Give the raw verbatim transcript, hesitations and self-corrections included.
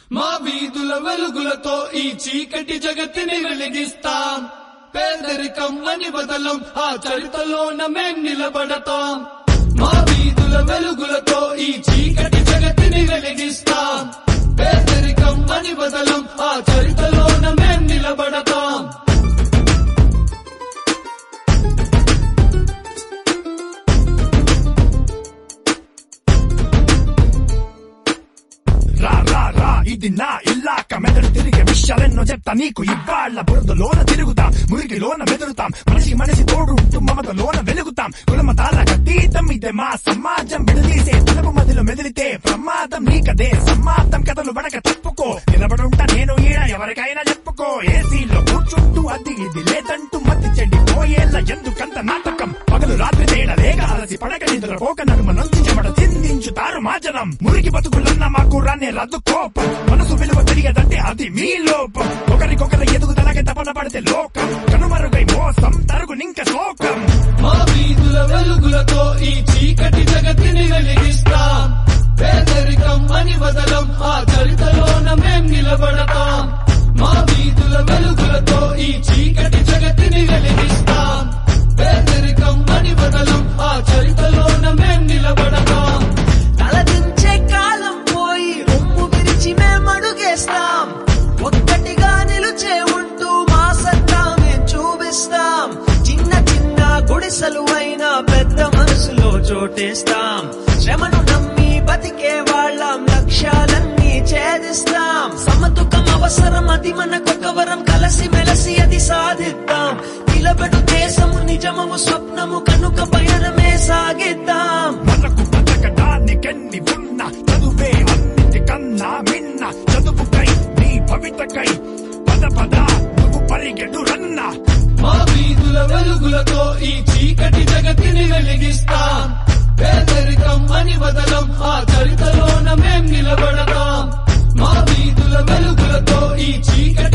మా వీధుల వెలుగులతో ఈ చీకటి జగత్తుని వెలిగిస్తాం. పేదరికం అని బదలం ఆ చరితలోన మేం నిలబడతాం. మా వీధుల వెలుగులతో ఈ చీకటి జగత్తుని వెలిగిస్తాం. పేదరికం అని బదలం ఆ చరితలోన మేం నిలబడతాం. రా రా రా ఇది నా ఇల్లాక మెదడు తిరిగే విషయాలెన్నో చెప్తా నీకు. ఇవాళ్ళ బురదలోన తిరుగుతాం, మురికిలోన బెదురుతాం, మనిషి మనిషి తోడు మమతలోన వెలుగుతాం. కులమతాల అతీతం ఇదే మా సమాజం. విడదీసే తలపు మధ్యలో మెదిలితే ప్రమాదం నీకదే సమాప్తం. కథలు వడక తప్పుకో, నిలబడుంటా నేను ఈడ ఎవరికైనా చెప్పుకో. ఏసీలో కూర్చుంటూ అది ఇది లేదంటూ మధ్య చెడిపోయేళ్ళ ఎందుకంత నాటకం. పగలు రాత్రి తేడా లేక అలసి పడక నిద్ర పోక నడుమ నుంచి చెమట చిందించుతారు మా జనం. మురికి బతుకులన్న మాకు రానే రద్దు కోపం. మనసు విలువ తెలియదంటే అది మీ లోపం. ఒకరికొకరు ఎదుగుదలగా తపన పడితే లోకం కనుమరుగై మోసం తరుగునింక శోకం. మా వీధుల వెలుగులతో ఈ చీకటి జగత్తుని వెలిగిస్తాం. పేదరికం అని బదలం ఆ చరితలోన మేం నిలబడతాం. మా వీధుల వెలుగులతో ఈ చీకటి జగత్తుని వెలిగిస్తాం. పేదరికం అని బదలం ఆ చరితలోన మేం నిలబడతాం. తలదించే కాలం పోయి రొమ్ము విరిచి మేమడుగేస్తాం. ఒక్కటిగా నిలుచే ఉంటూ మా సత్తా మేం చూపిస్తాం. చిన్న చిన్న గుడిసెలు అయినా పెద్ద మనసులో చోటేస్తాం. శ్రమను నమ్మి బతికే వాళ్ళం లక్ష్యాలన్నీ ఛేదిస్తాం. సమతుకం అవసరం అది మనకొక వరం. కలసి మెలసి అది సాధిద్దాం. నిలబడు దేశము నిజము స్వప్నము కనుక పయనమే సాగిద్దాం. మనకు బతకడానికెన్ని ఉన్నా చదువే అన్నిటికన్నా మిన్న. చదువుకై నీ భవితకై పద పద నువ్వు పరిగెడు రన్నా. మా వీధుల వెలుగులతో ఈ చీకటి జగత్తుని వెలిగిస్తాం. పేదరికం అని బదలం ఆ చరితలోన మేం నిలబడతాం. మా వీధుల వెలుగులతో ఈ చీకటి